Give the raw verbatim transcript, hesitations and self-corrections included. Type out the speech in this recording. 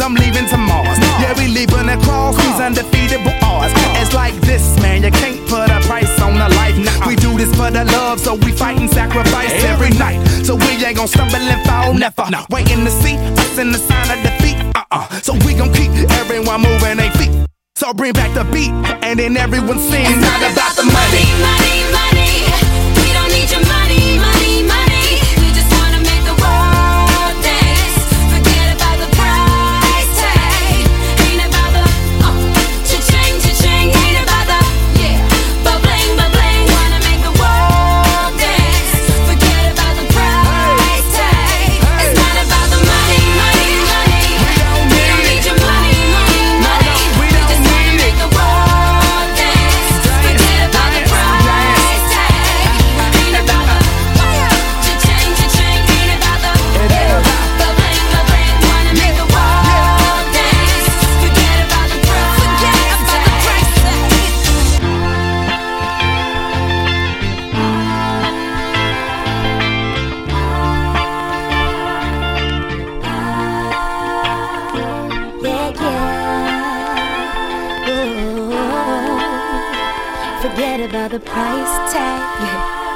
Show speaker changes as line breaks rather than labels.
I'm leaving to Mars. Yeah, we leaving across these undefeatable odds. It's like this, man, you can't put a price on a life. We do this for the love, so we fight and sacrifice every night. So we ain't gon' stumble and fall, never. Waiting to see us in the sign of defeat. Uh-uh. So we gon' keep everyone moving their feet. So bring back the beat, and then everyone sings.
It's not about the money, money, money. We don't need your money, money, money. We just wanna make the world dance. Forget about the price tag. Ain't about the uh, cha-ching, cha-ching. Ain't about the yeah, ba-bling, ba-bling. Wanna make the world dance. Forget about the price tag. It's not about the money, money, money. We don't need your money, money, money. We just wanna make the world dance. Forget about the price tag. Ain't about the cha-ching, cha-ching. Ain't about the ba-bling, ba-bling. Wanna make the world dance. Forget about the price. Forget about the price tag. Yeah, yeah. Ooh. Forget about the price tag.